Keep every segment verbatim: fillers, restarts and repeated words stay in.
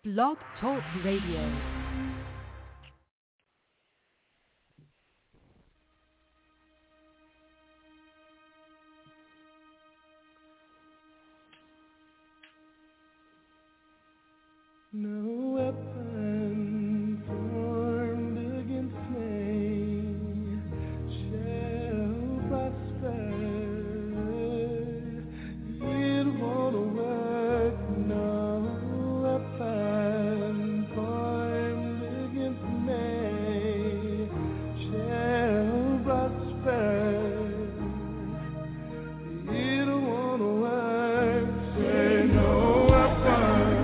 Blog Talk Radio. No weapon formed against me shall prosper. It won't work. No weapon formed against me shall prosper. It won't work. Say no weapon.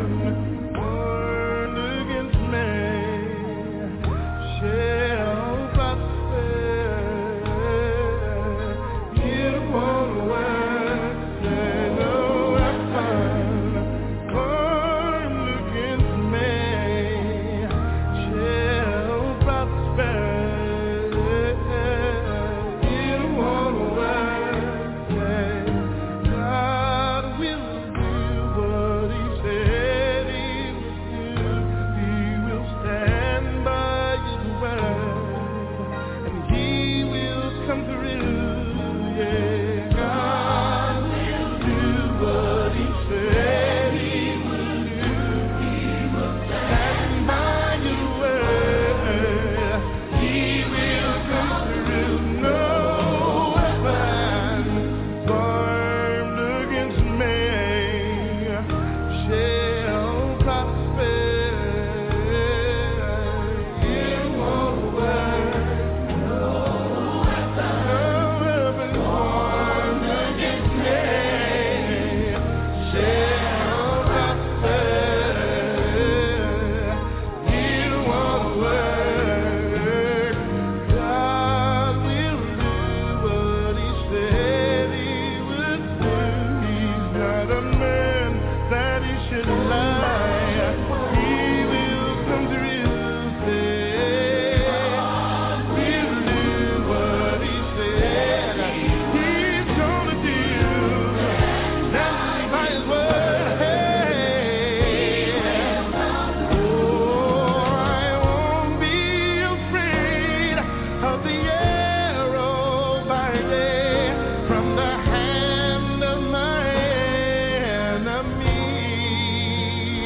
From the. From the hand of my enemy.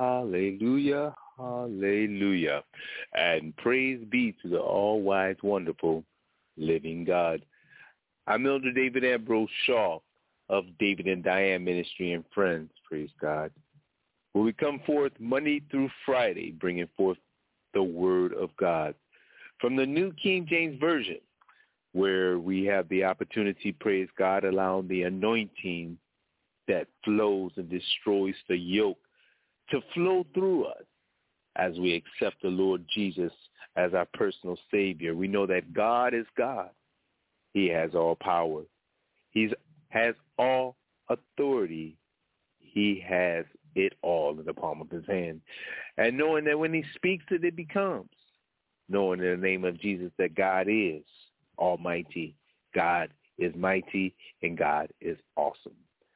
Hallelujah, hallelujah. And praise be to the all-wise, wonderful, living God. I'm Elder David Ambrose Shaw of David and Diane Ministry and Friends, praise God, where we come forth Monday through Friday, bringing forth the Word of God from the New King James Version, where we have the opportunity, praise God, allowing the anointing that flows and destroys the yoke to flow through us as we accept the Lord Jesus as our personal Savior. We know that God is God. He has all power. He has all authority. He has it all in the palm of his hand. And knowing that when he speaks it, it becomes. Knowing in the name of Jesus that God is almighty, God is mighty, and God is awesome.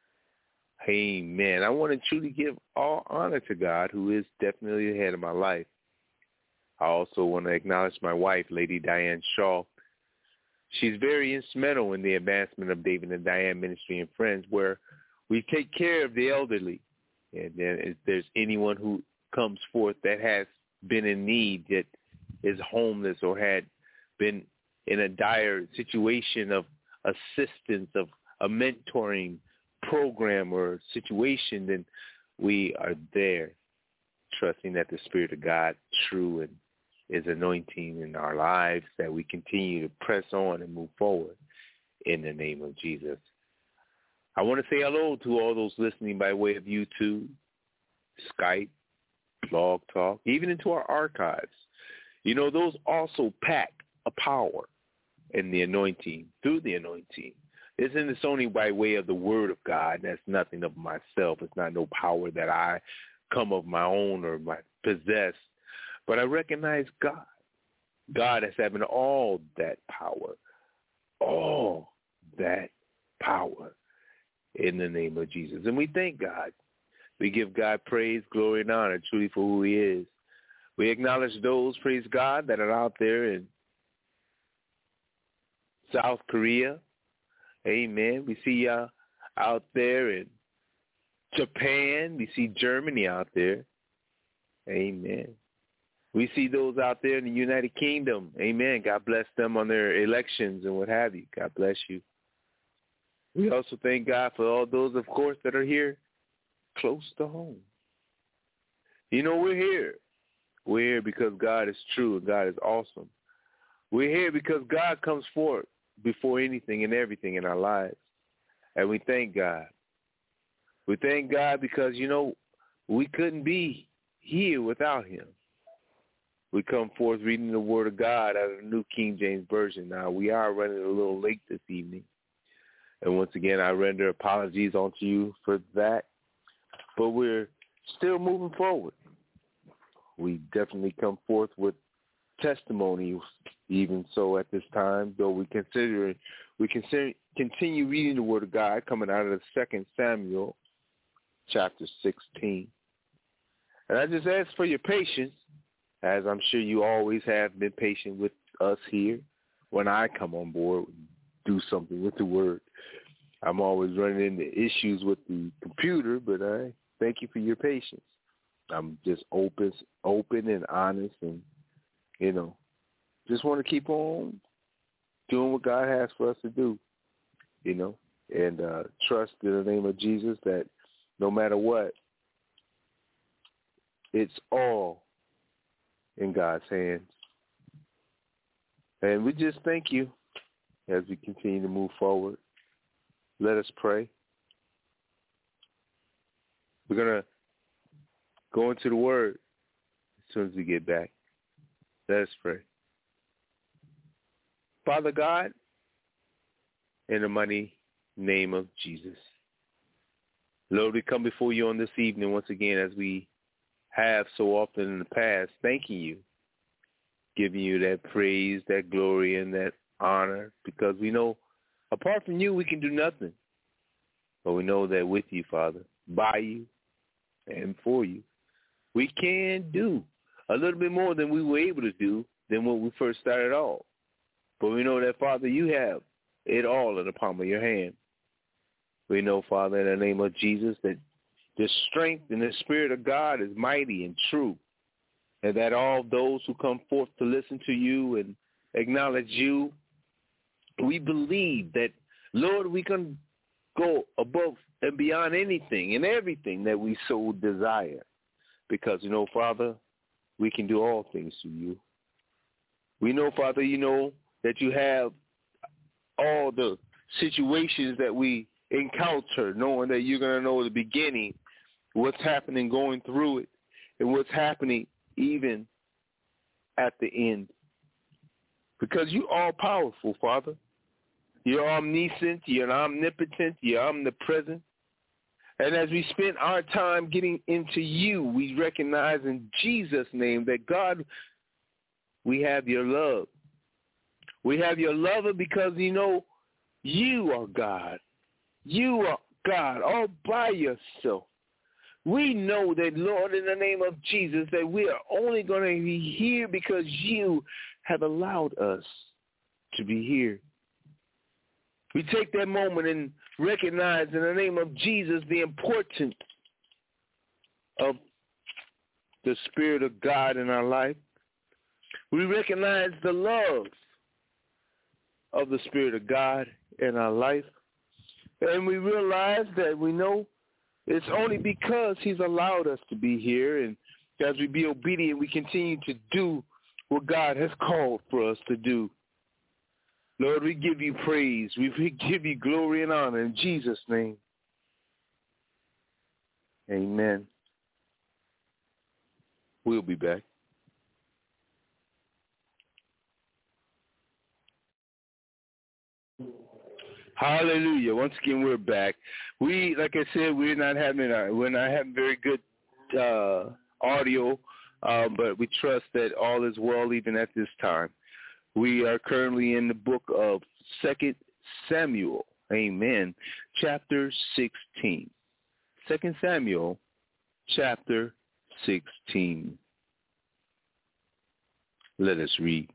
Amen. I want to truly give all honor to God, who is definitely the head of my life. I also want to acknowledge my wife, Lady Diane Shaw. She's very instrumental in the advancement of David and Diane Ministry and Friends, where we take care of the elderly. And then if there's anyone who comes forth that has been in need, that is homeless or had been in a dire situation of assistance, of a mentoring program or situation, then we are there, trusting that the Spirit of God true and is anointing in our lives, that we continue to press on and move forward in the name of Jesus. I want to say hello to all those listening by way of YouTube, Skype, Blog Talk, even into our archives. You know, those also pack a power in the anointing, through the anointing. Isn't this only by way of the Word of God? That's nothing of myself. It's not no power that I come of my own or my possess. But I recognize God. God as having all that power, all that power in the name of Jesus. And we thank God. We give God praise, glory, and honor truly for who he is. We acknowledge those, praise God, that are out there in South Korea. Amen. We see y'all out there in Japan. We see Germany out there. Amen. We see those out there in the United Kingdom. Amen. God bless them on their elections and what have you. God bless you. We also thank God for all those, of course, that are here close to home. You know, we're here. We're here because God is true and God is awesome. We're here because God comes forth before anything and everything in our lives. And we thank God. We thank God because, you know, we couldn't be here without him. We come forth reading the Word of God out of the New King James Version. Now, we are running a little late this evening. And once again, I render apologies onto you for that. But we're still moving forward. We definitely come forth with testimonies, even so at this time, though we consider we consider continue reading the Word of God coming out of the Second Samuel chapter sixteen. And I just ask for your patience, as I'm sure you always have been patient with us here when I come on board and do something with the Word. I'm always running into issues with the computer, but I thank you for your patience. I'm just open, open and honest, and, you know, just want to keep on doing what God has for us to do, you know, and uh, trust in the name of Jesus that no matter what, it's all in God's hands. And we just thank you as we continue to move forward. Let us pray. We're going to go into the Word as soon as we get back. Let us pray. Father God, in the mighty name of Jesus, Lord, we come before you on this evening once again, as we have so often in the past, thanking you, giving you that praise, that glory, and that honor, because we know apart from you, we can do nothing. But we know that with you, Father, by you, and for you, we can do a little bit more than we were able to do than when we first started off. But we know that, Father, you have it all in the palm of your hand. We know, Father, in the name of Jesus, that the strength and the Spirit of God is mighty and true, and that all those who come forth to listen to you and acknowledge you, we believe that, Lord, we can go above and beyond anything and everything that we so desire. Because, you know, Father, we can do all things through you. We know, Father, you know that you have all the situations that we encounter, knowing that you're going to know the beginning, what's happening going through it, and what's happening even at the end. Because you are powerful, Father. You're omniscient, you're omnipotent, you're omnipresent. And as we spend our time getting into you, we recognize in Jesus' name that, God, we have your love. We have your love because, you know, you are God. You are God all by yourself. We know that, Lord, in the name of Jesus, that we are only going to be here because you have allowed us to be here. We take that moment and recognize in the name of Jesus the importance of the Spirit of God in our life. We recognize the love of the Spirit of God in our life. And we realize that we know it's only because he's allowed us to be here. And as we be obedient, we continue to do what God has called for us to do. Lord, we give you praise. We give you glory and honor in Jesus' name. Amen. We'll be back. Hallelujah. Once again, we're back. We, like I said, we're not having a, we're not having very good uh, audio, uh, but we trust that all is well even at this time. We are currently in the book of Second Samuel, amen, chapter sixteen. Second Samuel, chapter sixteen. Let us read.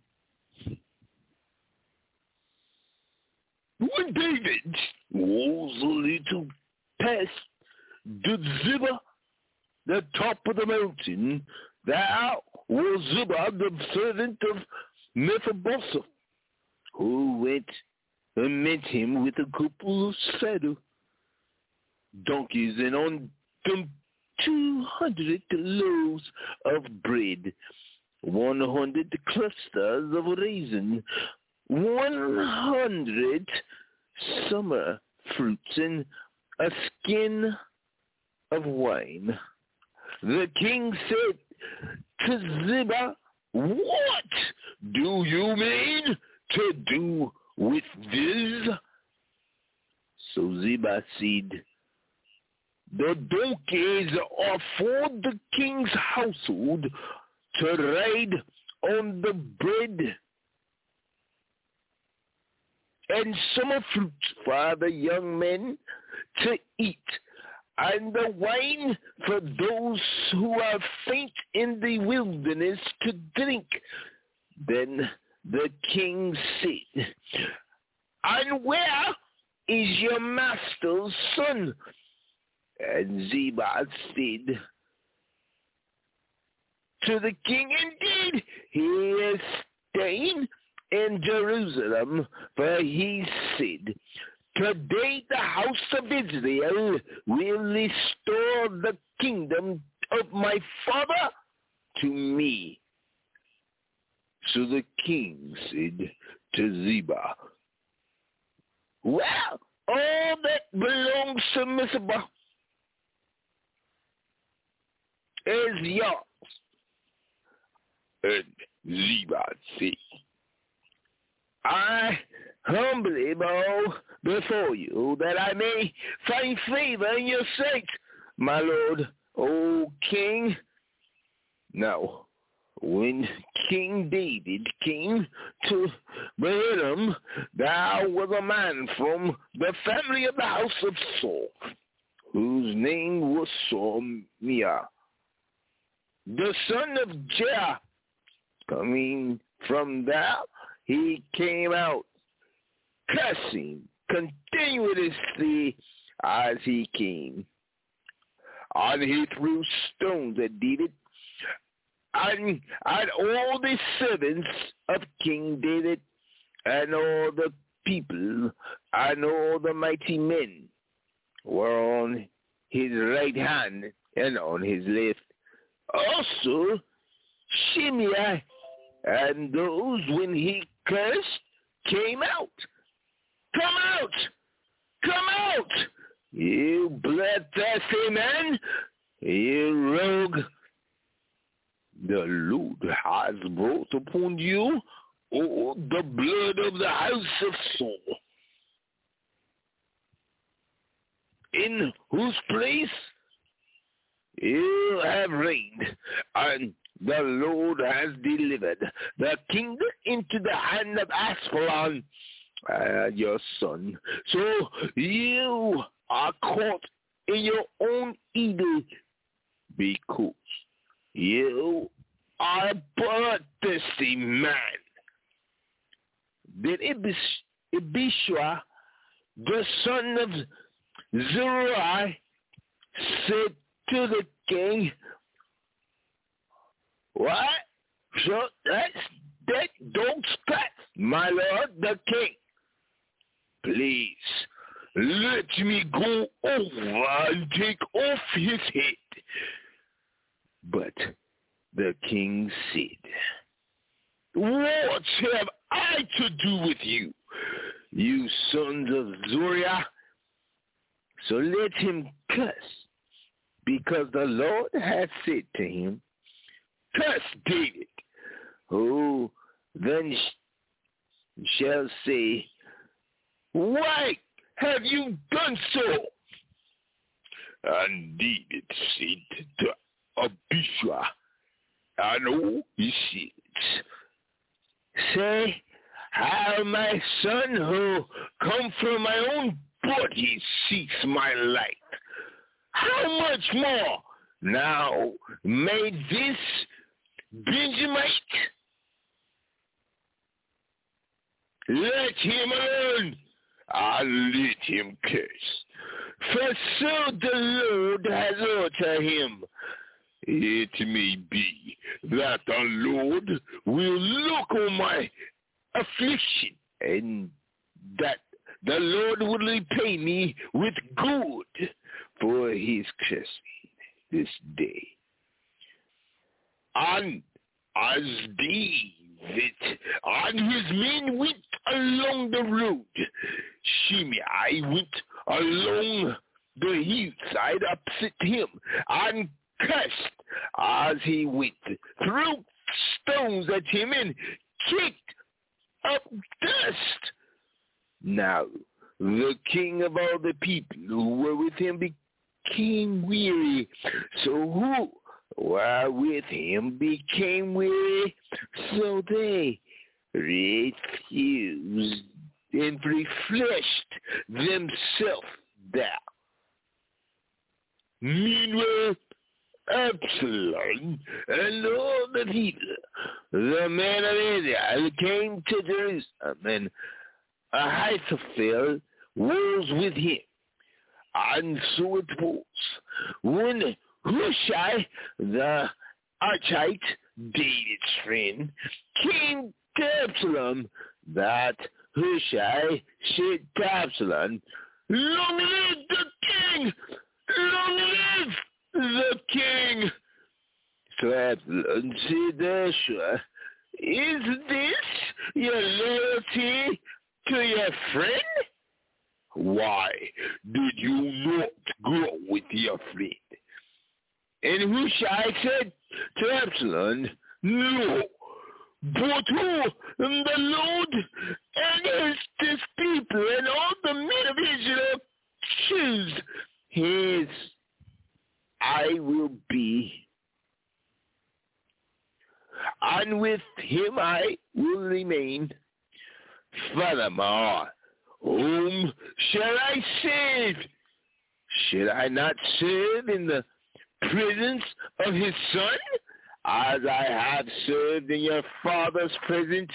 When David was a little past Ziba, the top of the mountain, there was Ziba, the servant of Mephibosheth, who went and met him with a couple of saddle donkeys and on them two hundred loaves of bread, one hundred clusters of raisin, one hundred summer fruits, and a skin of wine. The king said to Ziba, "What do you mean to do with this?" So Ziba said, "The donkeys are for the king's household to ride on the bread, and summer fruit for the young men to eat, and the wine for those who are faint in the wilderness to drink." Then the king said, "And where is your master's son?" And Ziba said to the king, "Indeed, he is staying in Jerusalem, for he said, 'Today the house of Israel will restore the kingdom of my father to me.'" So the king said to Ziba, "Well, all that belongs to Mizpah is yours." And Ziba said, "I humbly bow before you, that I may find favor in your sight, my lord, O king." Now, when King David came to Bethlehem, there was a man from the family of the house of Saul, whose name was Shemaiah, the son of Jair. Coming from there, he came out, cursing continuously as he came. and he threw stones at David, and at all the servants of King David, and all the people, and all the mighty men were on his right hand and on his left. Also Shimei and those when he cursed came out. Come out! Come out! You bloodthirsty man! You rogue! The Lord has brought upon you all the blood of the house of Saul, in whose place you have reigned, and the Lord has delivered the kingdom into the hand of Absalom, uh, your son. So you are caught in your own evil, because you are a bloodthirsty man. Then Abishua, the son of Zeruiah, said to the king, what? So that's that dog's cut, my lord the king. Please, let me go over and take off his head. But the king said, what have I to do with you, you sons of Zeruiah? So let him curse, because the Lord has said to him, curse David, who then sh- shall say, why have you done so? And David said to Abishua, I know, he said, say, how my son who come from my own body seeks my life. How much more now may this Benjamite let him alone, and let him curse. For so the Lord has ordered him. It may be that the Lord will look on my affliction, and that the Lord will repay me with good for his cursing this day. And as David and his men went along the road, Shimei went along the hillside opposite him, and cursed as he went, threw stones at him, and kicked up dust. Now the king of all the people who were with him became weary, so who were with him became weary, so they refused and refreshed themselves down. Meanwhile, Absalom and all the people, the men of Israel, came to Jerusalem, and Ahithophel was with him. And so it was, when Hushai, the Archite, David's friend, came to Absalom, that Hushai said to Absalom, long live the king! Long live the king! So Absalom said to Hushai, is this your loyalty to your friend? Why did you not go with your friend? And Hushai said to Absalom, no, but who the Lord and his people and all the men of Israel choose, his I will be, and with him I will remain. Furthermore, whom shall I serve? Should I not serve in the presence of his son, as I have served in your father's presence?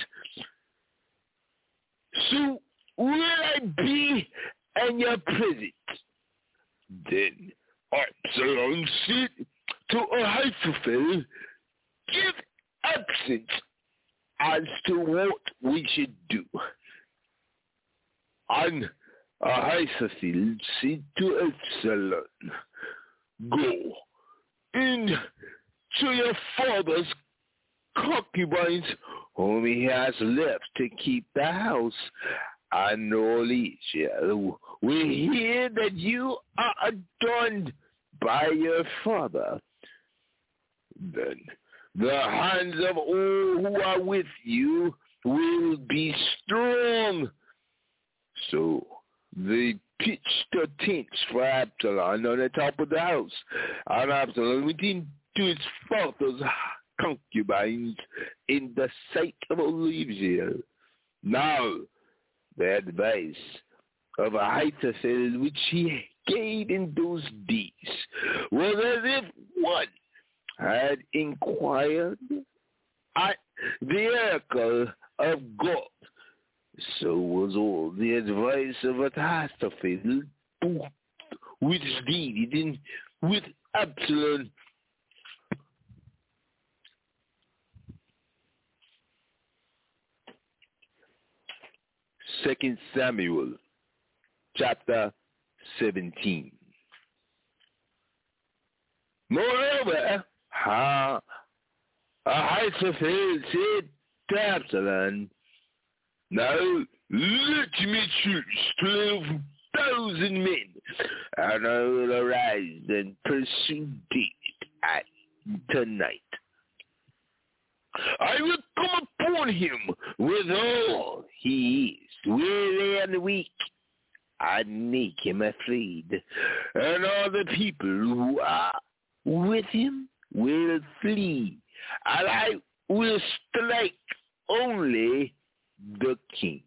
So will I be in your presence. Then Absalom said to Ahithophel, give absence as to what we should do. And Ahithophel said to Absalom, go in to your father's concubines whom he has left to keep the house, and all Israel will hear that you are adorned by your father. Then the hands of all who are with you will be strong. So they pitched the tents for Absalom on the top of the house, and Absalom went into his father's concubines in the sight of all Israel. Now the advice of Ahithophel which he gave in those days was as if one had inquired at the oracle of God. So was all the advice of Ahithophel which deeded in with Absalom. Second Samuel, chapter seventeen. Moreover, ha, Ahithophel said to Absalom, now let me choose twelve thousand men, and I will arise and pursue David at tonight. I will come upon him with all he is, weary and weak, and make him afraid. And all the people who are with him will flee, and I will strike only the king.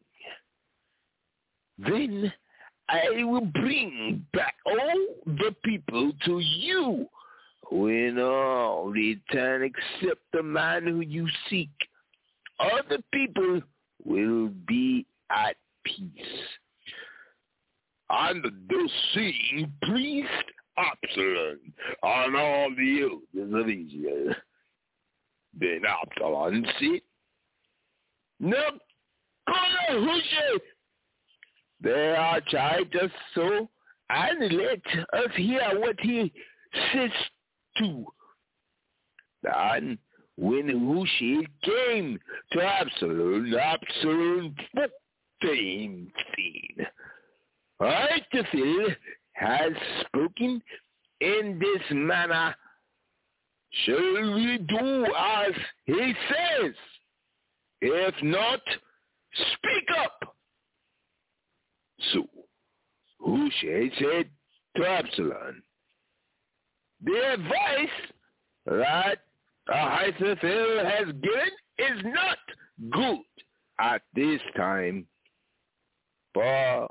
Then I will bring back all the people to you, when all return except the man who you seek. All the people will be at peace. And the saying pleased Absalom and all the elders of Israel. Then Absalom said, no, call Hushai. They are tried us so, and let us hear what he says to. And when Hushai came to Absalom, Absalom spoke to him, saying, Ahithophel has spoken in this manner. Shall we do as he says? If not, speak up. So Hushai said to Absalom, the advice that Ahithophel has given is not good at this time. But,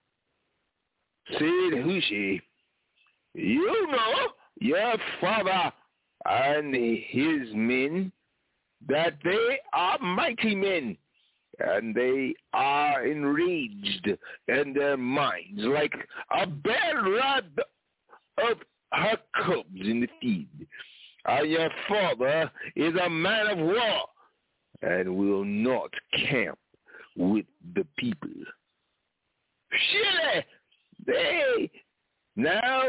said Hushai, you know your father and his men, that they are mighty men, and they are enraged in their minds like a bear robbed of her cubs in the field. And your father is a man of war, and will not camp with the people. Surely they now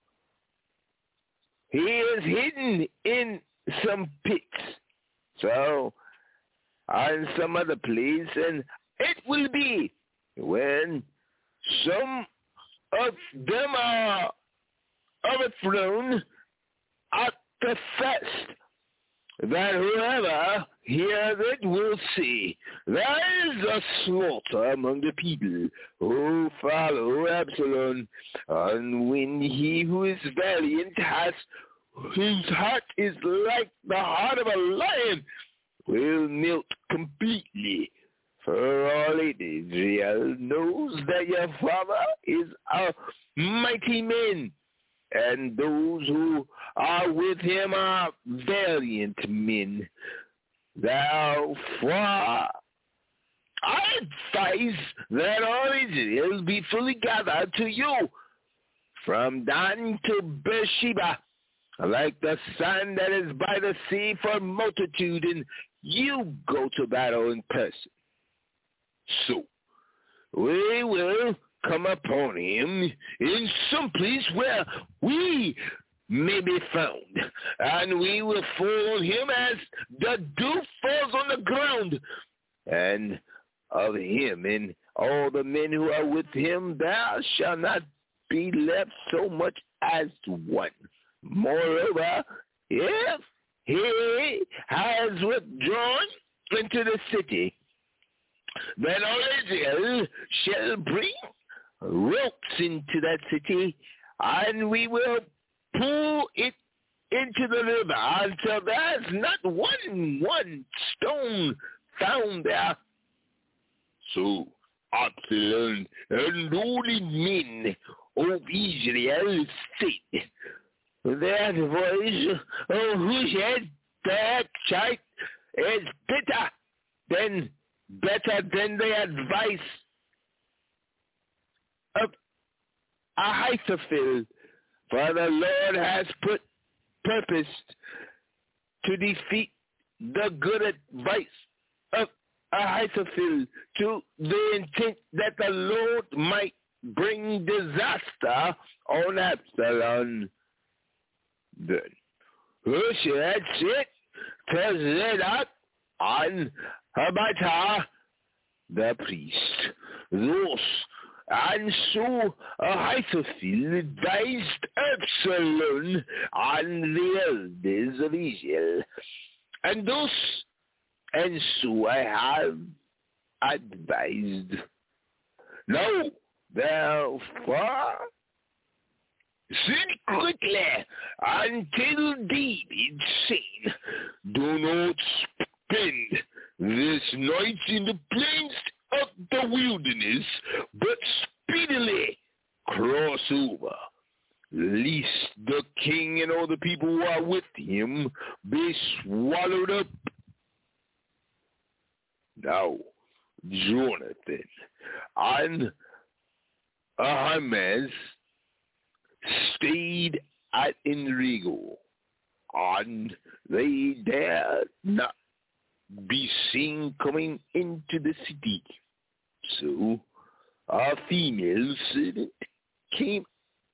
he is hidden in some pits, so and some other place, and it will be when some of them are overthrown at the fest, that whoever hears it will see there is a slaughter among the people who follow Absalom. And when he who is valiant has, whose heart is like the heart of a lion, will melt completely. For all Israel knows that your father is a mighty man, and those who are with him are valiant men. Therefore, I advise that all Israel be fully gathered to you, from Dan to Beersheba, like the sand that is by the sea for multitude, and you go to battle in person. So we will come upon him in some place where we may be found, and we will fall on him as the dew falls on the ground, and of him and all the men who are with him there shall not be left so much as one. Moreover, if he has withdrawn into the city, then Israel shall bring ropes into that city, and we will pull it into the river until there's not one one stone found there. So Absalom and all the men of Israel said, that voice of Hushai the Hittite is better than better than the advice of Ahithophel, for the Lord has put purposed to defeat the good advice of Ahithophel, to the intent that the Lord might bring disaster on Absalom. Then Hushai said to Zadok and Abiathar the priest, thus and so Ahithophel advised Absalom and the elders of Israel, and thus and so I have advised. Now, therefore, send quickly until David said, do not spend this night in the plains of the wilderness, but speedily cross over, lest the king and all the people who are with him be swallowed up. Now, Jonathan and Ahimaaz stayed at Enrigo, and they dared not be seen coming into the city. So a female servant came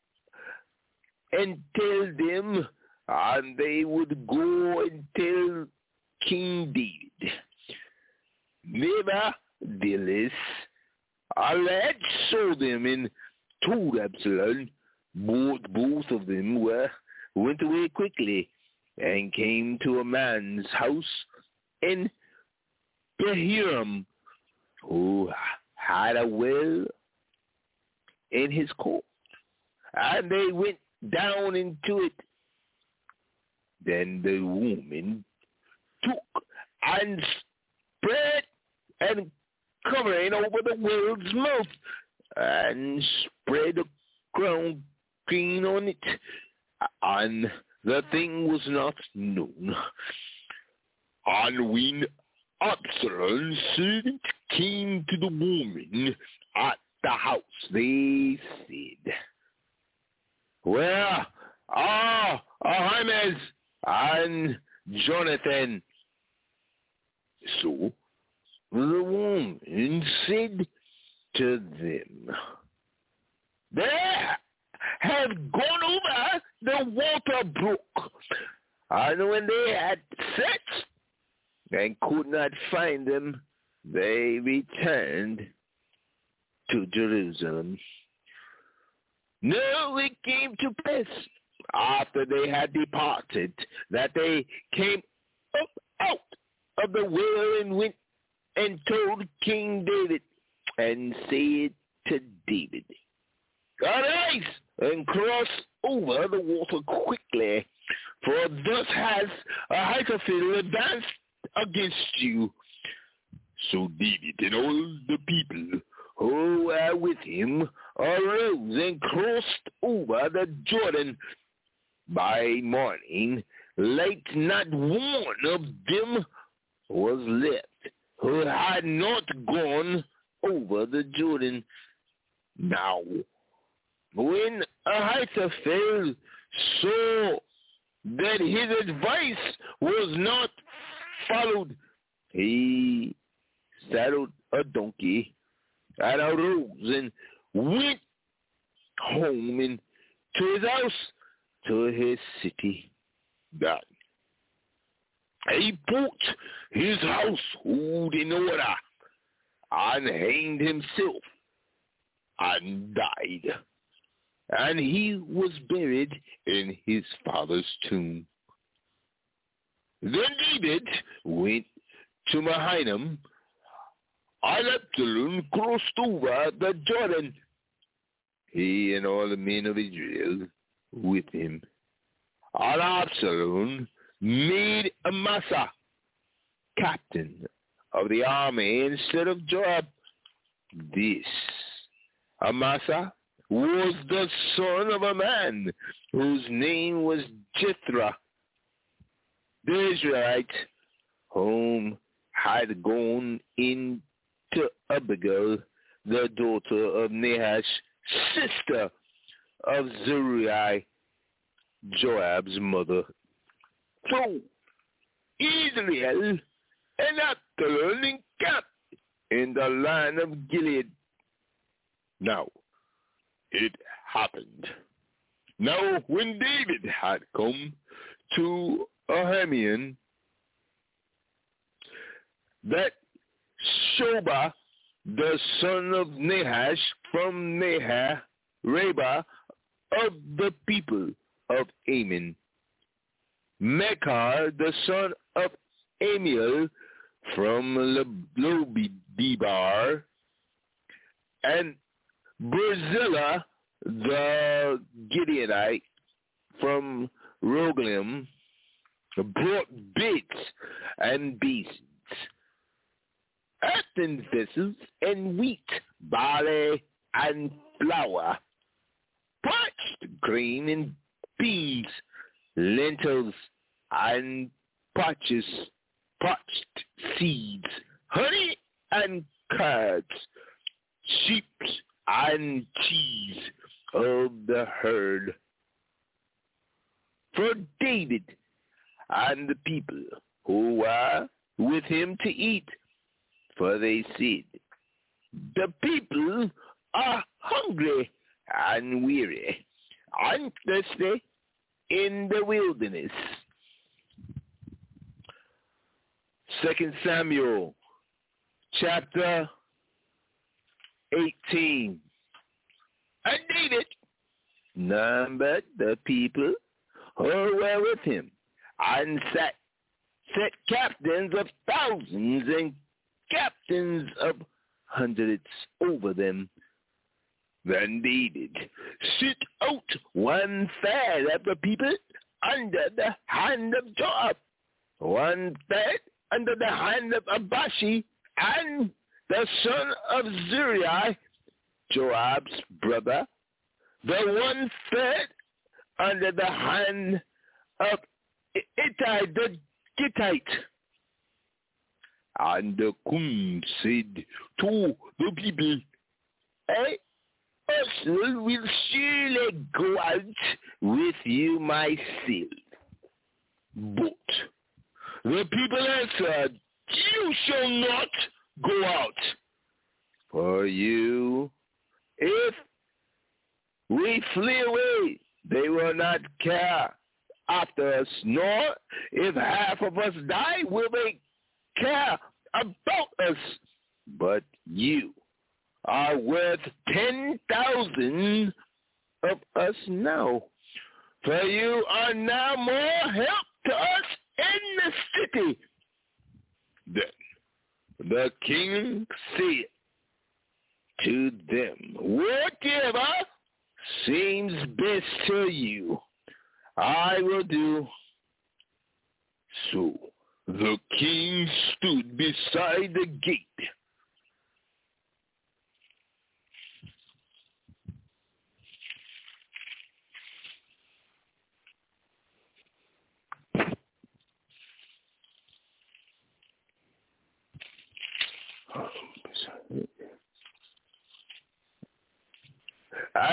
and told them, and they would go and tell King David. Nevertheless, a lad saw them and told Absalom. Both, both of them were went away quickly and came to a man's house in Bahurim, who had a well in his court, and they went down into it. Then the woman took and spread and covering over the well's mouth, and spread a crown green on it, and the thing was not known. And when Absalom's servant came to the woman at the house, they said, where are Ahimaaz and Jonathan? So the woman said to them, they have gone over the water brook. And when they had searched and could not find them, they returned to Jerusalem. Now it came to pass, after they had departed, that they came up out of the well and went and told King David, and said to David, arise and cross over the water quickly, for thus has Ahithophel advanced against you. So David and all the people who were with him arose and crossed over the Jordan. By morning, light not one of them was left who had not gone over the Jordan. Now when Ahithophel saw that his advice was not followed, he saddled a donkey and arose and went home and to his house, to his city. God. He put his household in order and hanged himself and died. And he was buried in his father's tomb. Then David went to Mahanaim, and Absalom crossed over the Jordan, he and all the men of Israel with him. And Absalom made Amasa captain of the army instead of Joab. This Amasa was the son of a man whose name was Jethro, the Israelite, whom had gone in to Abigail, the daughter of Nahash, sister of Zeruiah, Joab's mother. So Israel and Absalom encamped in the land of Gilead. Now it happened. Now when David had come to Ahamian, that Shobah, the son of Nahash from Nahah, Rabbah of the people of Ammon, Mechar, the son of Amiel from Lodebar, and Barzillai, the Gideonite from Rogelim, brought bits and beasts, earthen vessels, and wheat, barley, and flour, parched grain and beans, lentils, and parched, parched seeds, honey and curds, sheep and cheese of the herd. For David and the people who were with him to eat, for they said, the people are hungry and weary and thirsty in the wilderness. Second Samuel chapter eighteen. And David numbered the people who were with him, and set, set captains of thousands and captains of hundreds over them. Then David sent out one third of the people under the hand of Joab, one third under the hand of Abashi, and the son of Zeruiah, Joab's brother, the one third under the hand of Ittai the Gittite. And the king said to the people, I also will surely go out with you myself. But the people answered, you shall not go out. For you, if we flee away, they will not care after us, nor if half of us die, will they care about us. But you are worth ten thousand of us now, for you are now more help to us in the city. Then the king said to them, whatever seems best to you, I will do. So the king stood beside the gate.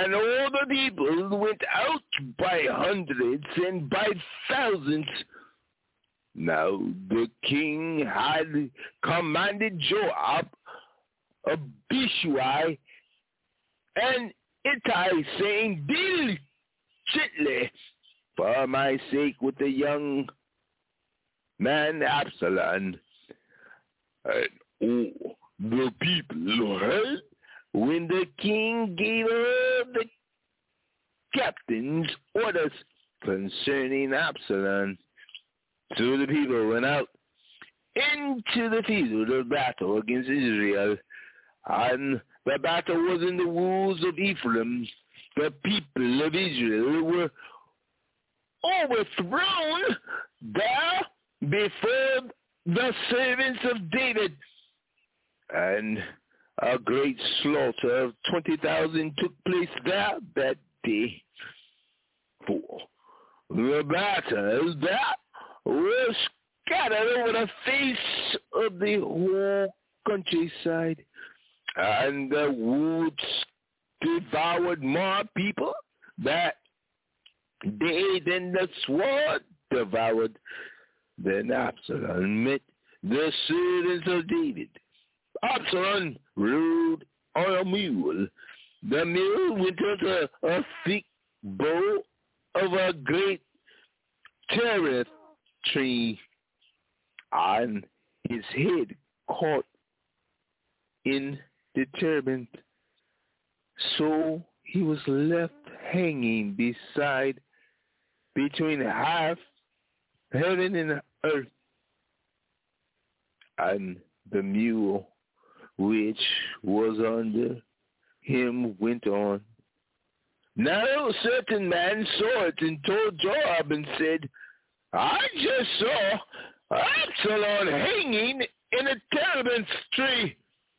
And all the people went out by hundreds and by thousands. Now the king had commanded Joab, Abishai, and Ittai, saying, deal gently for my sake with the young man Absalom. And all the people heard when the king gave her the captain's orders concerning Absalom. So the people went out into the field of battle against Israel, and the battle was in the woods of Ephraim. The people of Israel were overthrown there before the servants of David, and a great slaughter of twenty thousand took place there that day. For the battle that was scattered over the face of the whole countryside, and the woods devoured more people that day than the sword devoured. Then Absalom met the servants of David. Absalom rode on a mule. The mule went under a thick bough of a great terebinth tree, and his head caught in the terebinth. So he was left hanging beside between half heaven and earth. And the mule which was under him went on. Now a certain man saw it and told Joab and said, I just saw Absalom hanging in a terebinth tree.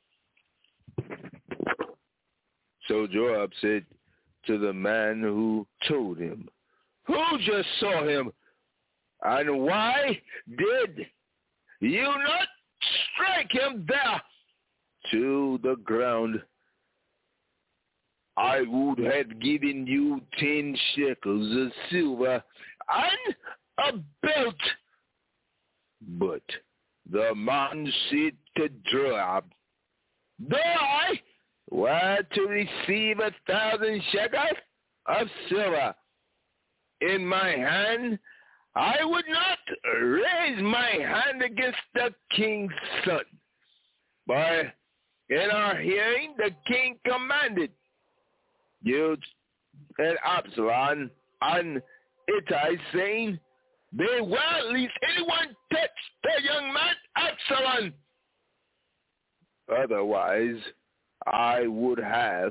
So Joab said to the man who told him, who just saw him? And why did you not strike him there to the ground? I would have given you ten shekels of silver and a belt. But the man said to Joab, though I were to receive a thousand shekels of silver in my hand, I would not raise my hand against the king's son. But in our hearing, the king commanded you and Absalom and Ittai, saying, beware lest anyone touch the young man Absalom. Otherwise, I would have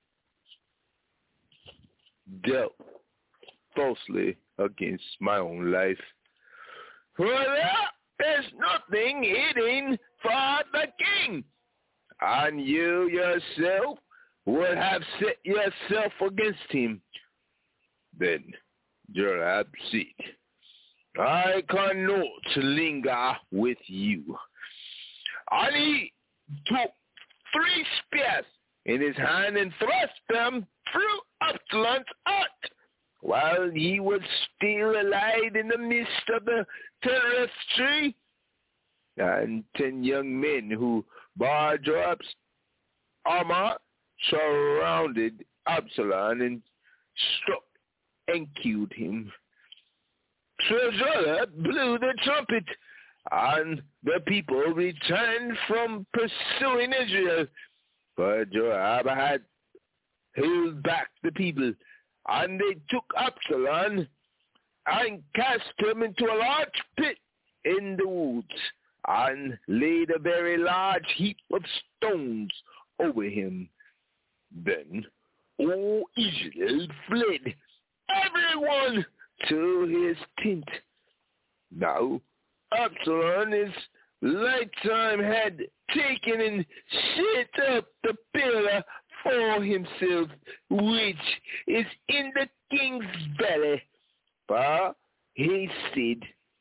dealt falsely against my own life. For there is nothing hidden for the king, and you yourself would have set yourself against him. Then Joab said, I cannot linger with you. And he took three spears in his hand and thrust them through Absalom's heart, while he was still alive in the midst of the terebinth tree. And ten young men who bore Joab's armor surrounded Absalom and struck and killed him. So Joab blew the trumpet, and the people returned from pursuing Israel. But Joab had held back the people, and they took Absalom and cast him into a large pit in the woods, and laid a very large heap of stones over him. Then all Israel fled, everyone to his tent. Now Absalom, his lifetime, had taken and set up the pillar for himself, which is in the king's valley. For he said,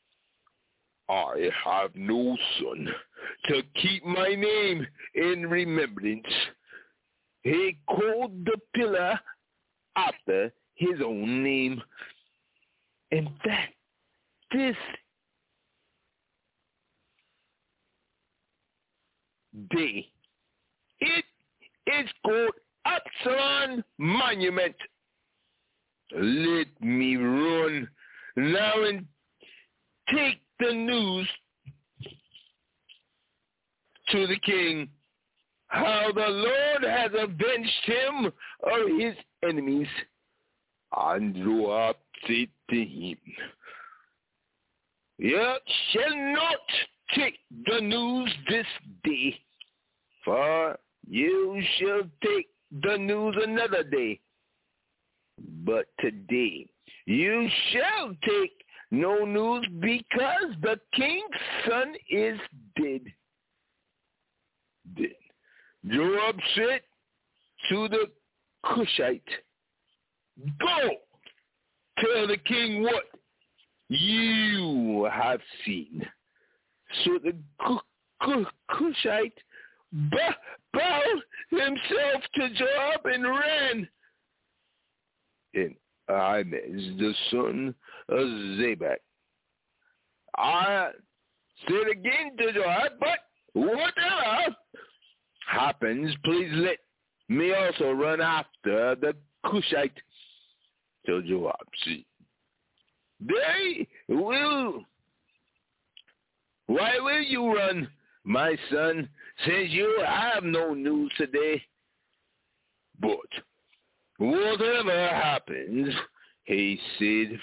I have no son to keep my name in remembrance. He called the pillar after his own name. And that this day, it is called Absalom Monument. Let me run now and take the news to the king, how the Lord has avenged him of his enemies. And Joab said to him, You shall not take the news this day, for you shall take the news another day. But today you shall take no news, because the king's son is dead. Then Joab said to the Cushite, Go, tell the king what you have seen. So the Cushite bowed himself to Joab and ran. And Ahimaaz, the son of Zabak, I said again to Joab, but whatever happens, please let me also run after the Cushite. So Joab said, They will. Why will you run, my son, since you have no news today? But whatever happens, he said,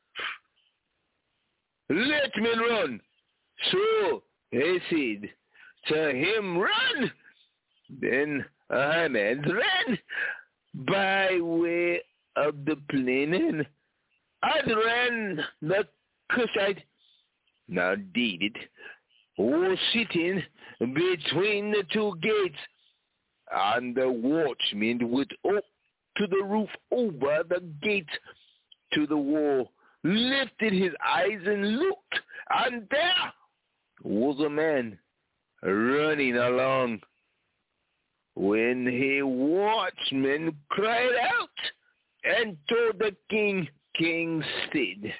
let me run. So he said to him, Run. Then Ahimaaz ran by way of the plain, and as ran the Cushite. Now David was sitting between the two gates, and the watchman went up to the roof over the gate to the wall, lifted his eyes and looked, and there was a man running along. When the watchman cried out and told the king, King said,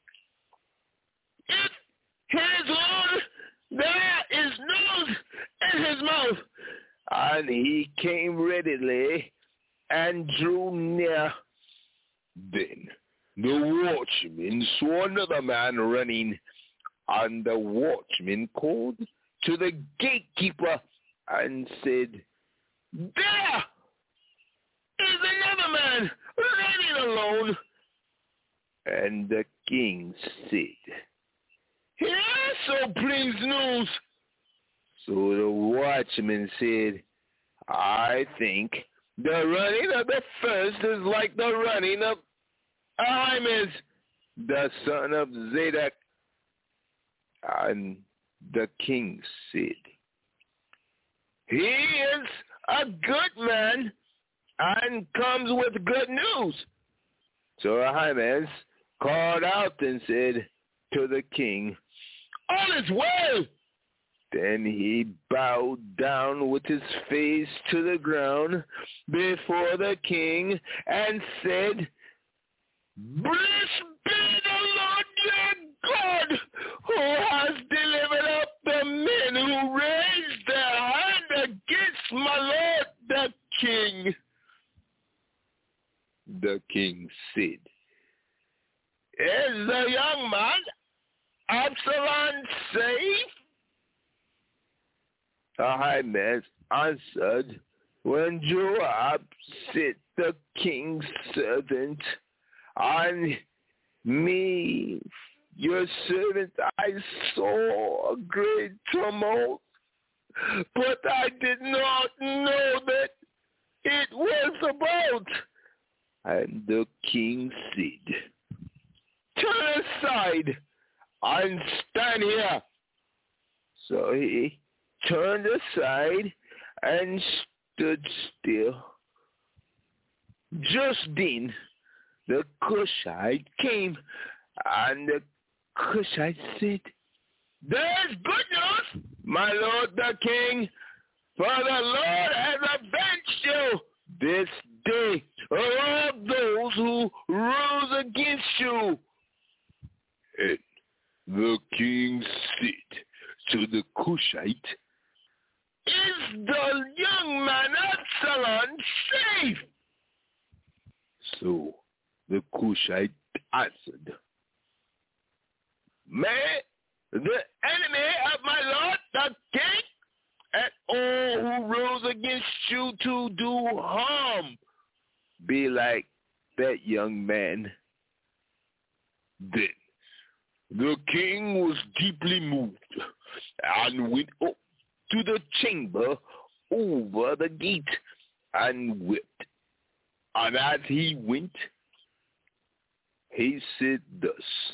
If his Lord, there is news in his mouth. And he came readily and drew near. Then the watchman saw another man running, and the watchman called to the gatekeeper and said, There is another man running alone. And the king said, He also brings news. So the watchman said, I think the running of the first is like the running of Ahimaaz, the son of Zadok. And the king said, He is a good man and comes with good news. So Ahimaaz called out and said to the king, All is well. Then he bowed down with his face to the ground before the king and said, Blessed be the Lord your God, who has delivered up the men who raised their hand against my lord the king. The king said, Is the young man Absalom safe? Ahimaaz answered, When Joab sent the king's servant, and me, your servant, I saw a great tumult, but I did not know that it was about. And the king said, Turn aside and stand here. So he turned aside and stood still. Just then the Cushite came, and the Cushite said, There's good news, my lord the king, for the Lord has avenged you this day of all the who rose against you. And the king said to the Cushite, is the young man Absalom safe? So the Cushite answered, may the enemy of my lord the king and all who rose against you to do harm be like that young man. Then the king was deeply moved and went up to the chamber over the gate and wept. And as he went, he said thus,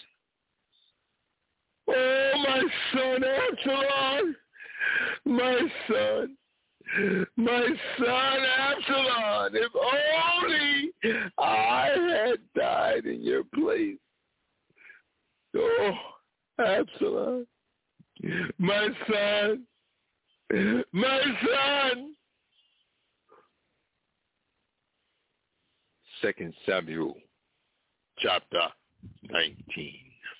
oh, my son Absalom, my son, my son Absalom, if only I had died in your place. Oh, Absalom, my son, my son. Second Samuel, chapter nineteen.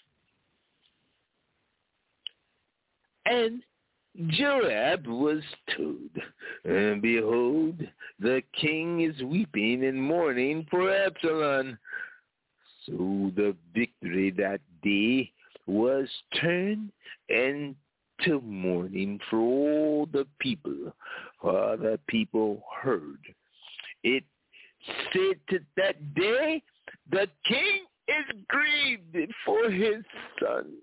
And Joab was told, and behold, the king is weeping and mourning for Absalom. So the victory that day was turned into mourning for all the people, for the people heard. It said to that day, the king is grieved for his son.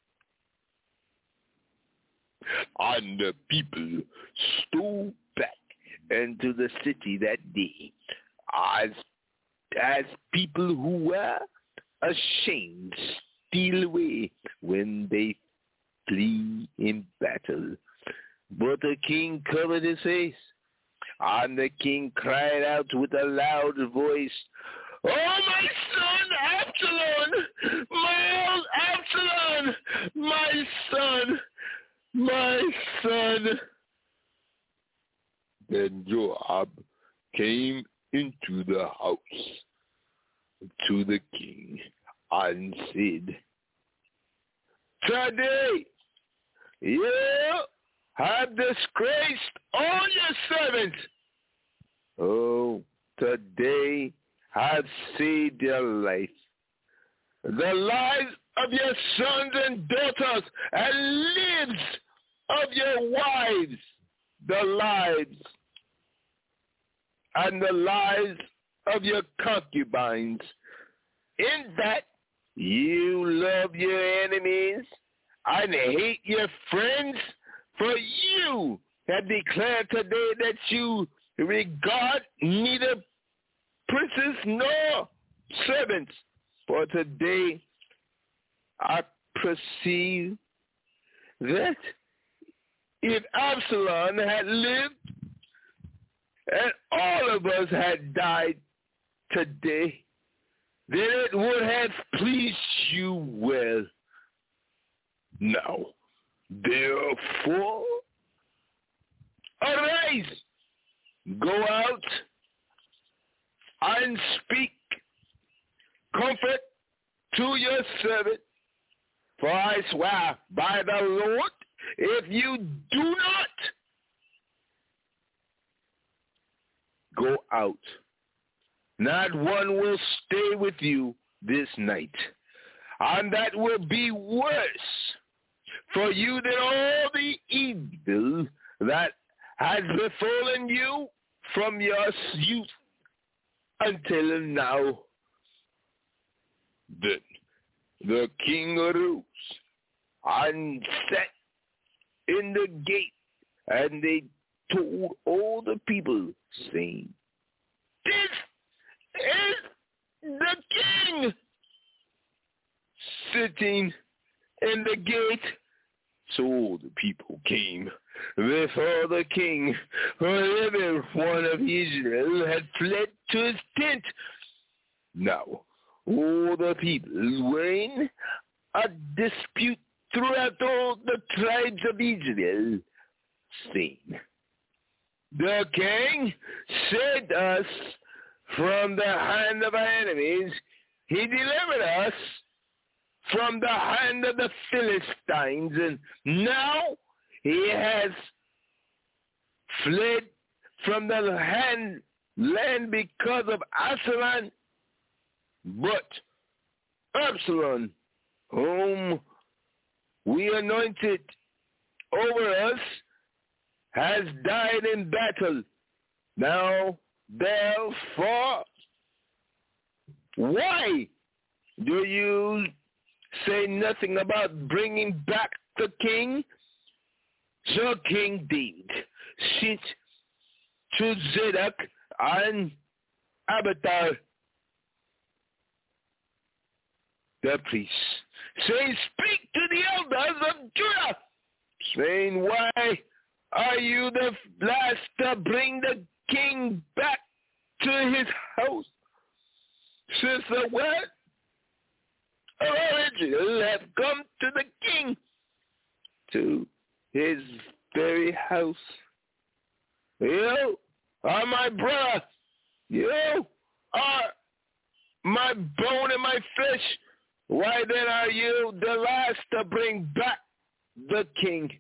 And the people stole back into the city that day as, as people who were ashamed steal away when they flee in battle. But the king covered his face, and the king cried out with a loud voice, oh, my son Absalom, my old Absalom, my son, my son. Then Joab came into the house to the king and said, today you have disgraced all your servants. Oh, today have saved your life, the lives of your sons and daughters, and lives of your wives, the lives and the lives of your concubines, in that you love your enemies and hate your friends, for you have declared today that you regard neither princes nor servants. For today I perceive that if Absalom had lived and all of us had died today, then it would have pleased you well. Now, therefore, arise, go out and speak comfort to your servant, for I swear by the Lord, if you do not go out, not one will stay with you this night, and that will be worse for you than all the evil that has befallen you from your youth until now. Then the king arose and sat in the gate, and they told all the people, saying, this is the king sitting in the gate. So all the people came before the king, for every one of Israel had fled to his tent. Now all the people were in a dispute throughout all the tribes of Israel, saying, the king said us, from the hand of our enemies. He delivered us from the hand of the Philistines, and now he has fled from the hand land because of Absalom. But Absalom, whom we anointed over us, has died in battle. Now, therefore, why do you say nothing about bringing back the king? So King David sent to Zadok and Abiathar the priests, saying, speak to the elders of Judah, saying, why are you the last to bring the king back to his house, since the word of Israel have come to the king, to his very house? You are my brother. You are my bone and my flesh. Why then are you the last to bring back the king?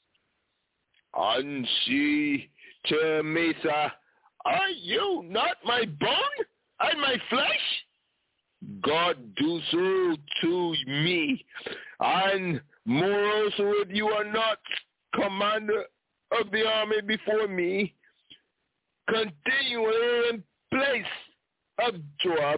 And she to Mesa, are you not my bone and my flesh? God do so to me, and more also if you are not commander of the army before me, continually in place of Joab.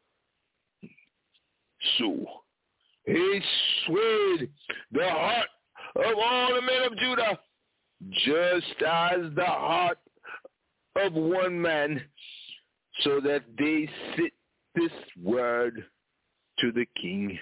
So he swayed the heart of all the men of Judah, just as the heart of one man, so that they sent this word to the king.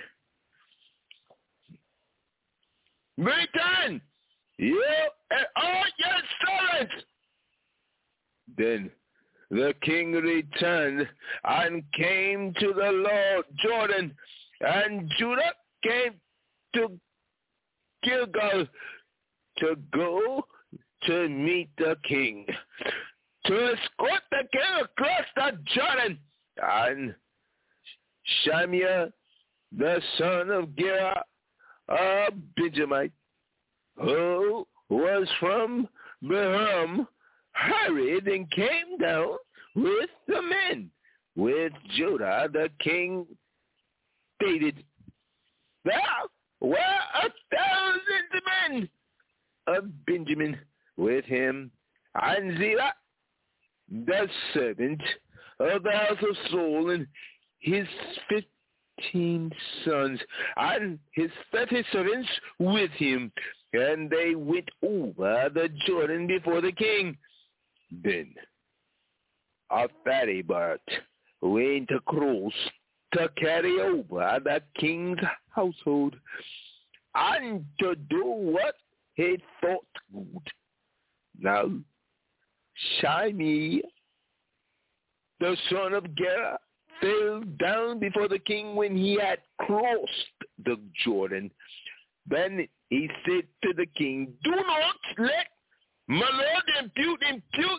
Return, you and all your servants. Then the king returned and came to the Lord Jordan, and Judah came to Gilgal to go to meet the king, to escort the king across the Jordan. And Shimei, the son of Gera, a Benjamite, who was from Beham, hurried and came down with the men, with Judah the king stated. There were a thousand men of Benjamin with him, and Zerah, the servant of the house of Saul, and his fifteen sons, and his thirty servants with him, and they went over the Jordan before the king. Then Athaliah went across to carry over the king's household, and to do what he thought good. Now Shimei, the son of Gera, fell down before the king when he had crossed the Jordan. Then he said to the king, do not let my lord impute, impute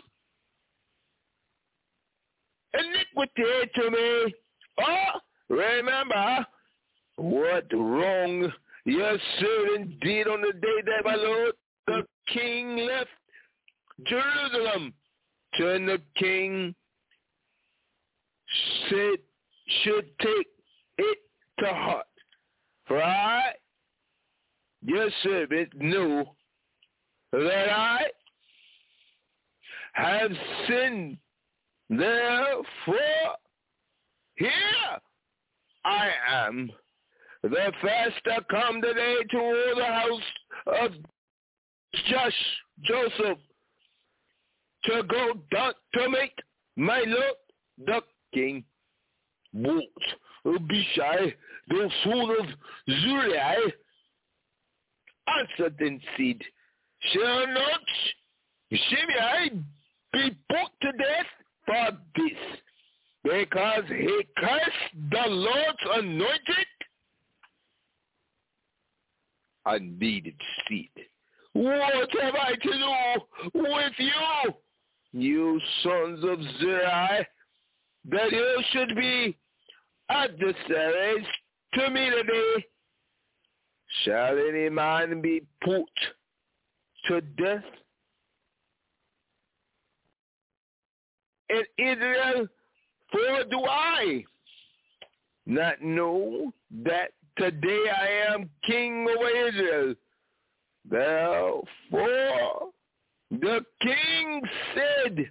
iniquity to me. Oh, remember what wrong your servant did on the day that my lord the king left Jerusalem. Then the king said, should take it to heart, for I, your servant, know that I have sinned. Therefore, here I am, the first to come today to all the house of Josh, Joseph, to go down to make my lord the king. What? Abishai, the son of Zeruiah, answered and said, shall not Shimei be put to death for this, because he cursed the Lord's anointed? And David said, what have I to do with you, you sons of Zeruiah? that you should be adversaries to me today. Shall any man be put to death in Israel? For do I not know that today I am king over Israel? Therefore the king said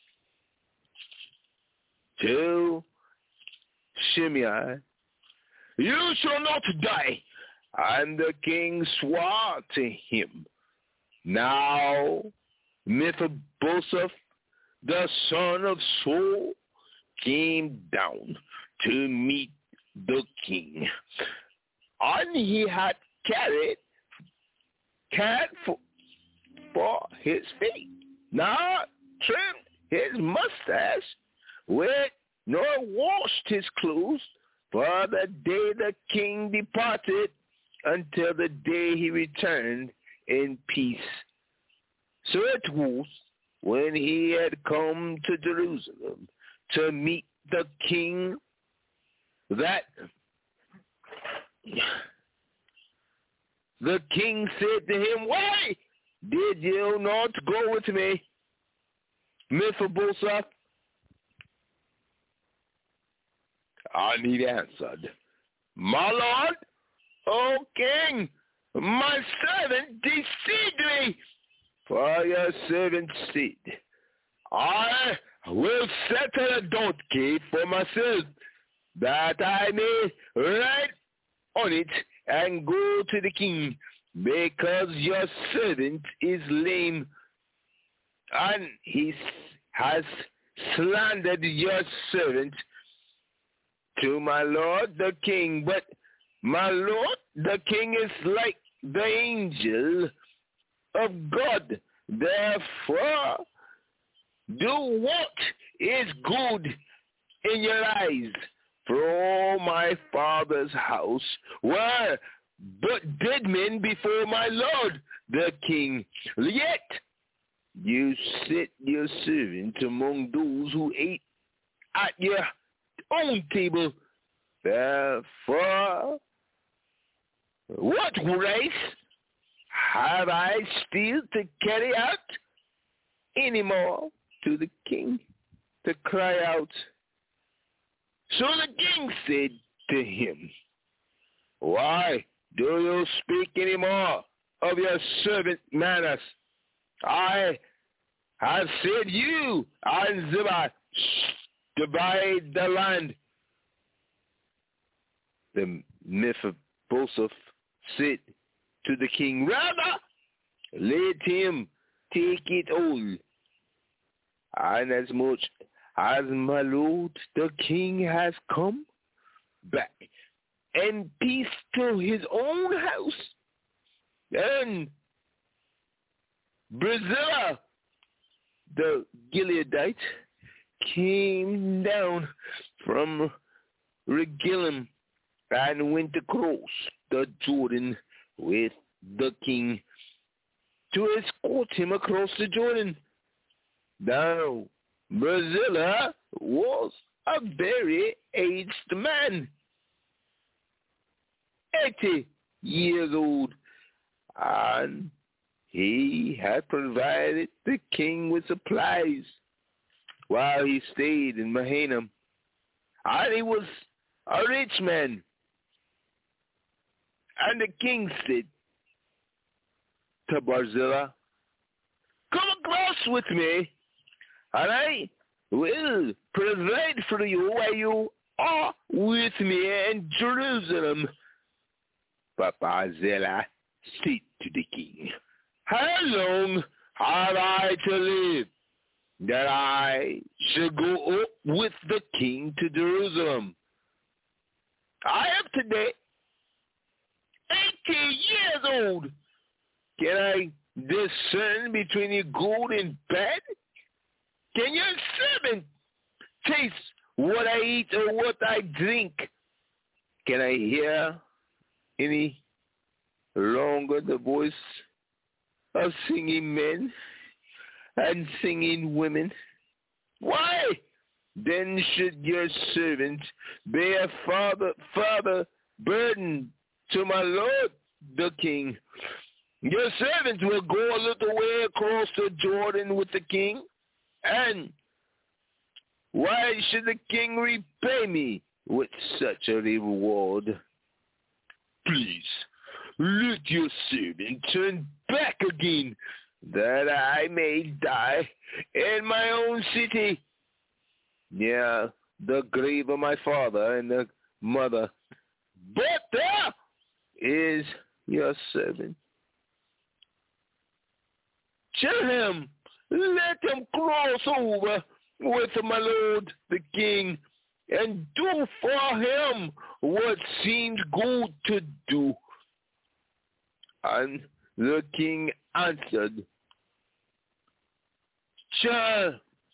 to Shimei, you shall not die. And the king swore to him. Now Mephibosheth, the son of Saul, came down to meet the king. And he had carried cat for, for his feet, now trimmed his mustache with, nor washed his clothes, for the day the king departed until the day he returned in peace. So it was, when he had come to Jerusalem to meet the king, that the king said to him, why did you not go with me, Mephibosheth? And he answered, my lord, O king, my servant deceived me. For your servant said, I will settle a donkey for myself, that I may ride on it and go to the king, because your servant is lame, and he has slandered your servant to my lord the king. But my lord the king is like the angel of God. Therefore, do what is good in your eyes. For my father's house were but dead men before my lord the king. Yet you set your servant among those who ate at your own table. Therefore, what grace have I still to carry out any more to the king to cry out? So the king said to him, why do you speak any more of your servant manners? I have said you and Ziba divide the land. The Mephibosheth said to the king, rather let him take it all. And as much as my lord the king has come back in peace to his own house, and Barzillai the Gileadite came down from Regillim and went across the Jordan with the king to escort him across the Jordan. Now Barzillai was a very aged man, eighty years old, and he had provided the king with supplies while he stayed in Mahanaim, and he was a rich man. And the king said to Barzillai, come across with me, and I will provide for you while you are with me in Jerusalem. But Barzillai said to the king, how long have I to live, that I should go up with the king to Jerusalem? I am today eighty years old. Can I discern between the good and bad? Can your servant taste what I eat or what I drink? Can I hear any longer the voice of singing men and singing women? Why then should your servant bear father, father burden to my lord the king. Your servant will go a little way across the Jordan with the king, and why should the king repay me with such a reward? Please, let your servant turn back again, that I may die in my own city, near the grave of my father and the mother. But there is your servant. Tell him, let him cross over with my lord the king, and do for him what seems good to do. And the king answered, Shall,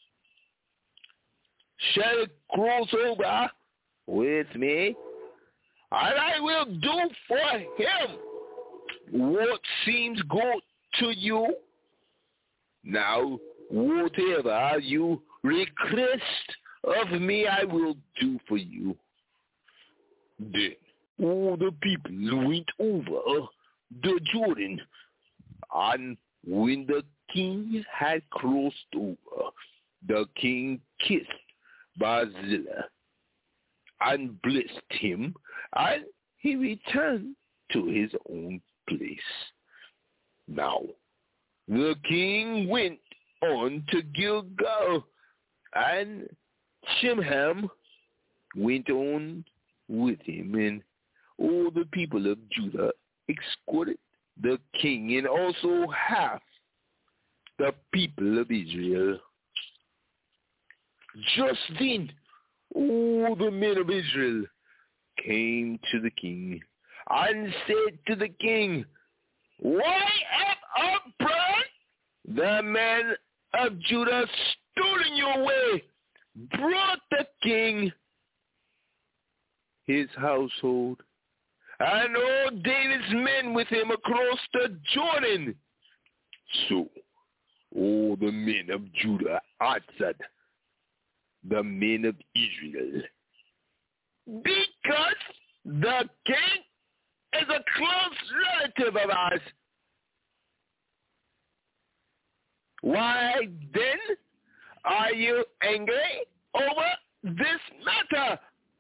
shall cross over with me, and I will do for him what seems good to you. Now, whatever you request of me, I will do for you. Then all the people went over the Jordan, and when the king had crossed over, the king kissed Barzillai and blessed him, and he returned to his own place. Now, the king went on to Gilgal, and Shimham went on with him, and all the people of Judah escorted the king, and also half the people of Israel. Just then, all the men of Israel came to the king and said to the king, Why have our brother, the men of Judah, stolen your way, brought the king, his household, and all David's men with him across the Jordan? So all the men of Judah answered the men of Israel, Because the king is a close relative of ours. Why then are you angry over this matter?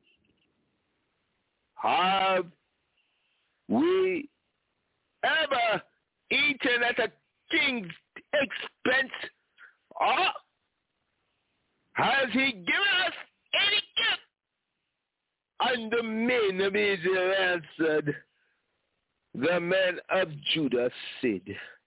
Have we ever eaten at a king's expense? Or has he given us any gift? And the men of Israel answered, the men of Judah said,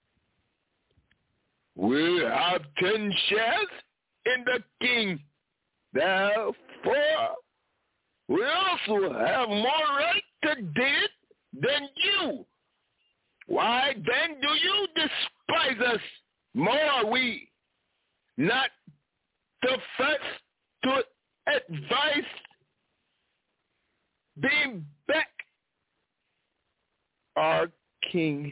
We have ten shares in the king. Therefore, we also have more right to David than you. Why then do you despise us? More are we not the first to advise being back our king.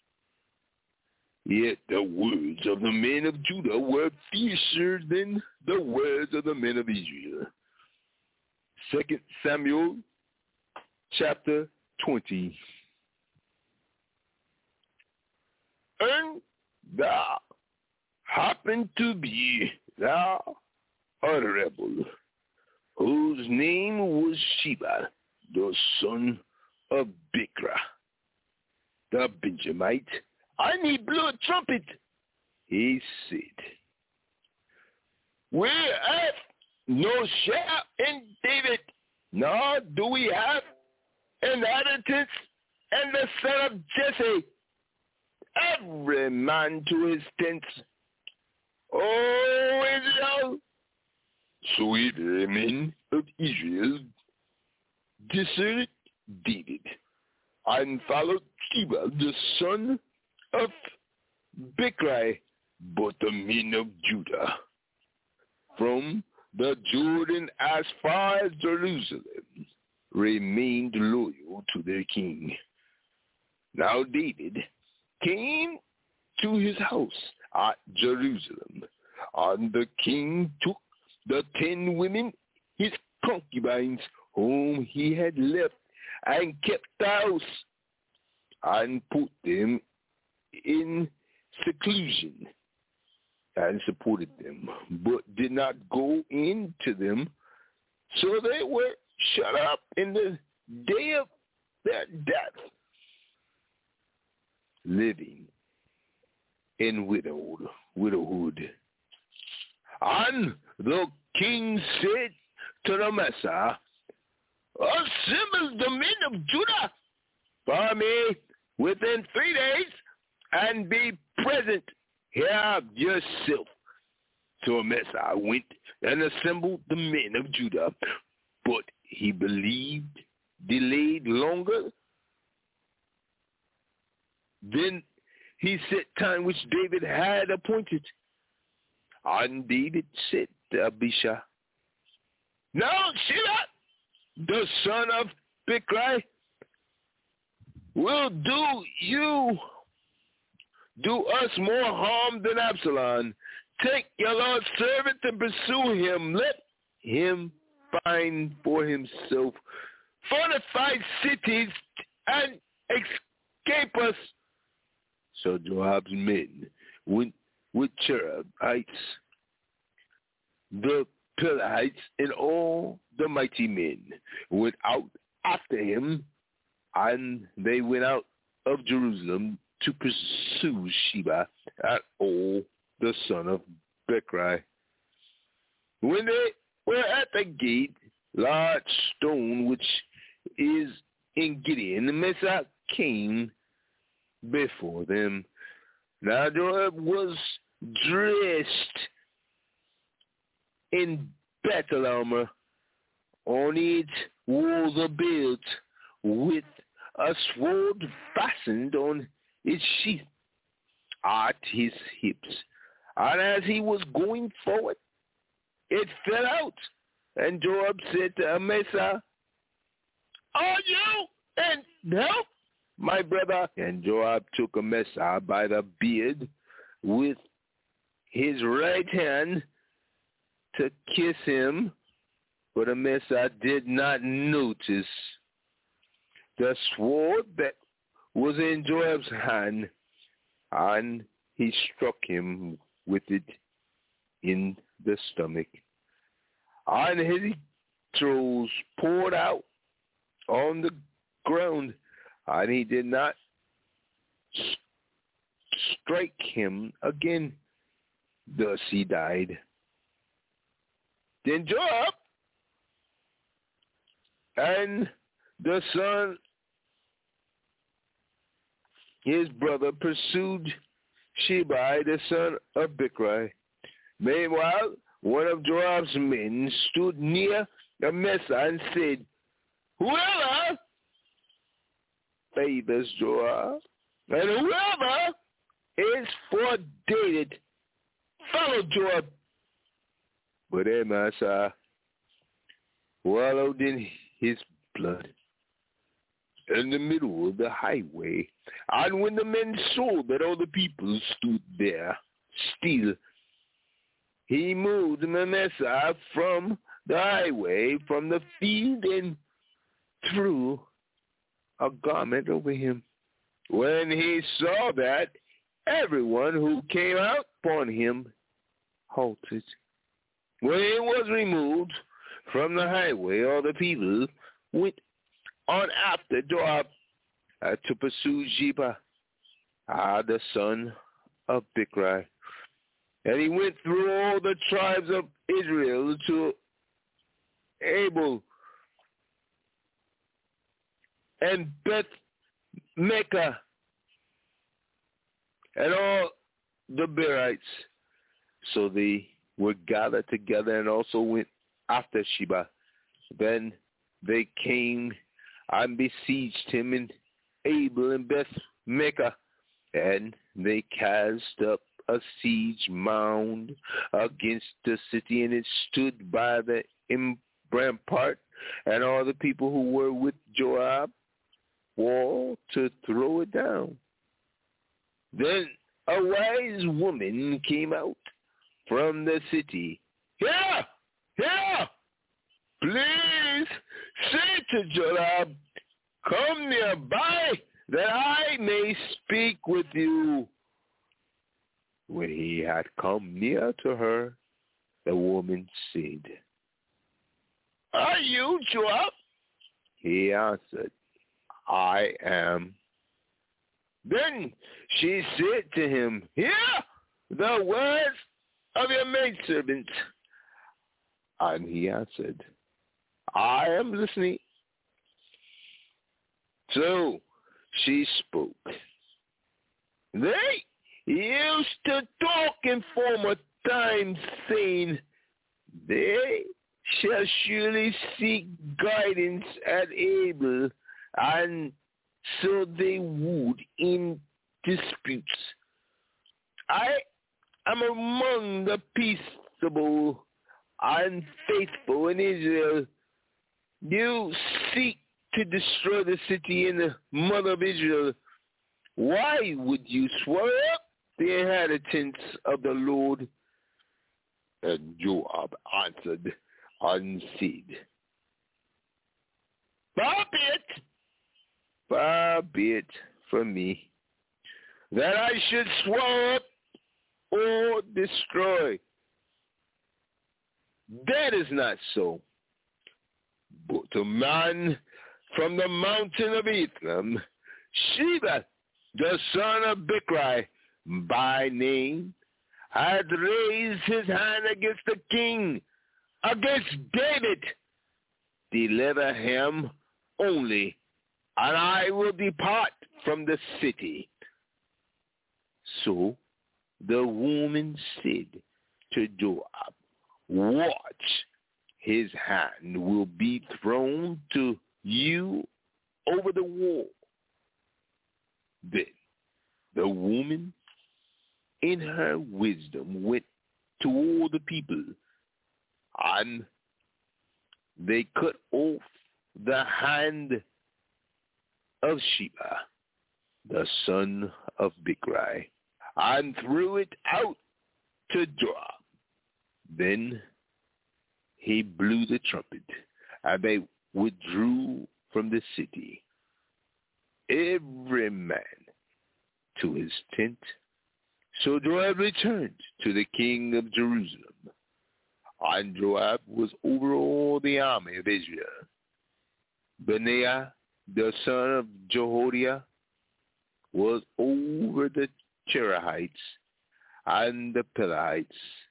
Yet the words of the men of Judah were fiercer than the words of the men of Israel. Second Samuel chapter twenty. And thou happened to be thou a rebel, whose name was Sheba, the son of Bichri, the Benjamite, and he blew a trumpet. He said, We have no share in David, nor do we have inheritance in the son of Jesse. Every man to his tent. O Israel! So the men of Israel deserted David and followed Sheba, the son of Bichri, but the men of Judah from the Jordan as far as Jerusalem remained loyal to their king. Now David came to his house at Jerusalem, and the king took the ten women, his concubines, whom he had left, and kept the house, and put them in seclusion, and supported them, but did not go into them. So they were shut up in the day of their death, living in widowed, widowhood. And the king said to the Messiah, assemble the men of Judah for me within three days, and be present here yourself. So Messiah went and assembled the men of Judah, but he believed, delayed longer. Then he set time which David had appointed. And David said to Abishai, now Sheba, the son of Bichri, will do you, do us more harm than Absalom. Take your Lord's servant and pursue him. Let him find for himself fortified cities and escape us. So Joab's men went with Cherethites, the Pelethites, and all the mighty men went out after him, and they went out of Jerusalem to pursue Sheba and all the son of Bichri. When they were at the gate, large stone which is in Gideon, the Messiah came before them. Now Joab was dressed in battle armor. On it was a belt with a sword fastened on its sheath at his hips. And as he was going forward, it fell out. And Joab said to Amasa, are you in help, my brother? And Joab took Amasa by the beard with his right hand to kiss him, but Amasa did not notice the sword that was in Joab's hand, and he struck him with it in the stomach. And his throws poured out on the ground, and he did not st- strike him again. Thus he died. Then Joab and the son, his brother, pursued Sheba, the son of Bichri. Meanwhile, one of Joab's men stood near Amasa and said, whoever favors Joab and whoever is for David, follow Joab. But Amasa wallowed in his blood in the middle of the highway. And when the men saw that all the people stood there still, he moved Manasseh from the highway, from the field, and threw a garment over him. When he saw that, everyone who came out upon him halted. When he was removed from the highway, all the people went on after Joab uh, to pursue Sheba, uh, the son of Bichri. And he went through all the tribes of Israel to Abel and Beth Mecca and all the Berites. So they were gathered together and also went after Sheba. Then they came and besieged him in Abel and Beth Mecca, and they cast up a siege mound against the city, and it stood by the rampart, and all the people who were with Joab wall to throw it down. Then a wise woman came out from the city. Here, Here, please say to Joab, come nearby that I may speak with you. When he had come near to her, the woman said, are you Joab? He answered, I am. Then she said to him, hear the words of your maidservant. And he answered, I am listening. So she spoke. They used to talk in former times, saying, they shall surely seek guidance at Abel, and so they would in disputes. I am among the peaceable and faithful in Israel. You seek to destroy the city and the mother of Israel. Why would you swallow up the inhabitants of the Lord? And Joab answered and said, far be it, far be it from me, that I should swallow up or destroy. That is not so. But a man from the mountain of Ephraim, Sheba, the son of Bichri, by name, had raised his hand against the king, against David. Deliver him only, and I will depart from the city. So the woman said to Joab, watch, his hand will be thrown to you over the wall. Then the woman, in her wisdom, went to all the people, and they cut off the hand of Sheba, the son of Bichri, and threw it out to Joab. Then he blew the trumpet, and they withdrew from the city, every man to his tent. So Joab returned to the king of Jerusalem. And Joab was over all the army of Israel. Benaiah, the son of Jehoiada, was over the Cherethites and the Pelethites.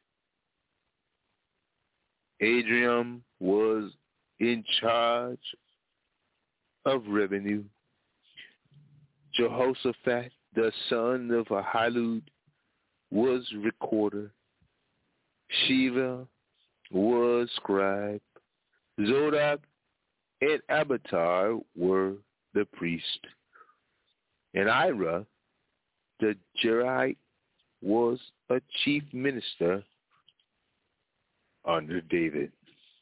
Adriam was in charge of revenue. Jehoshaphat, the son of Ahilud, was recorder. Sheva was scribe. Zodab and Abiathar were the priest. And Ira, the Jerahite, was a chief minister under David.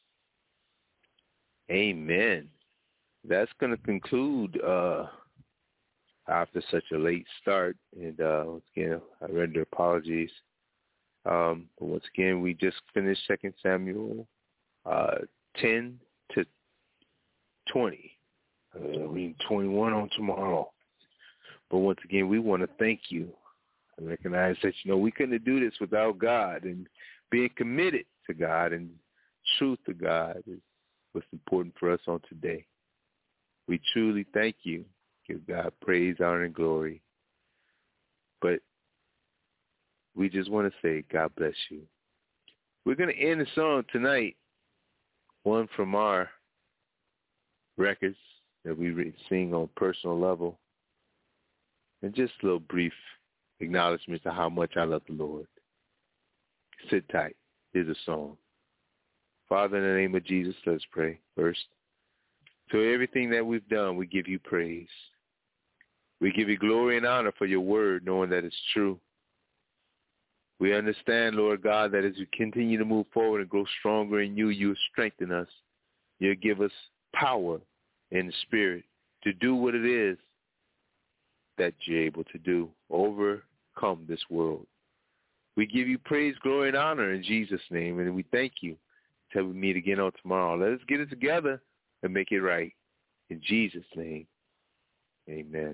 Amen. That's going to conclude uh, after such a late start. And uh, once again, I render apologies. Um, but once again, we just finished Second Samuel uh, ten to twenty. Uh, we twenty-one on tomorrow. But once again, we want to thank you. I recognize that, you know, we couldn't do this without God, and being committed to God and truth to God is what's important for us on today. We truly thank you. Give God praise, honor, and glory. But we just want to say God bless you. We're going to end the song tonight, one from our records that we sing on a personal level, and just a little brief acknowledgement to how much I love the Lord. Sit tight. Here's a song. Father, in the name of Jesus, let's pray first. So everything that we've done, we give you praise. We give you glory and honor for your word, knowing that it's true. We understand, Lord God, that as we continue to move forward and grow stronger in you, you'll strengthen us. You'll give us power in the spirit to do what it is that you're able to do, overcome this world. We give you praise, glory, and honor in Jesus' name, and we thank you till we meet again on tomorrow. Let us get it together and make it right. In Jesus' name, amen.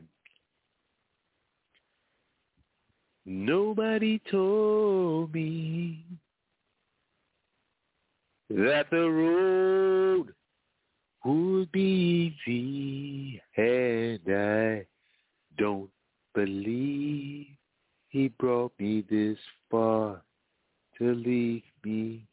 Nobody told me that the road would be easy, and I don't believe he brought me this far to leave me.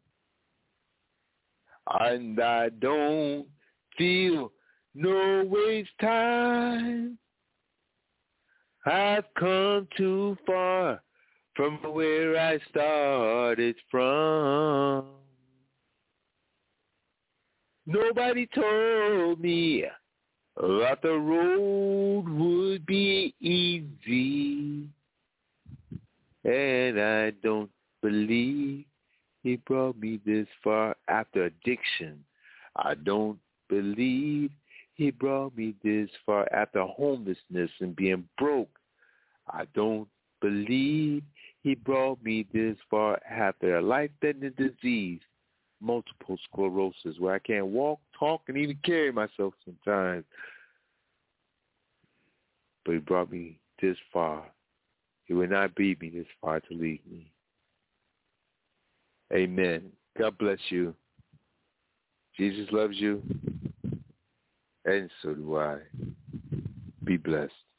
And I don't feel no waste time. I've come too far from where I started from. Nobody told me that the road would be easy, and I don't believe he brought me this far after addiction. I don't believe he brought me this far after homelessness and being broke. I don't believe he brought me this far after a life-threatening disease, multiple sclerosis, where I can't walk, talk, and even carry myself sometimes. But he brought me this far. He will not beat me this far to leave me. Amen. God bless you. Jesus loves you, and so do I. Be blessed.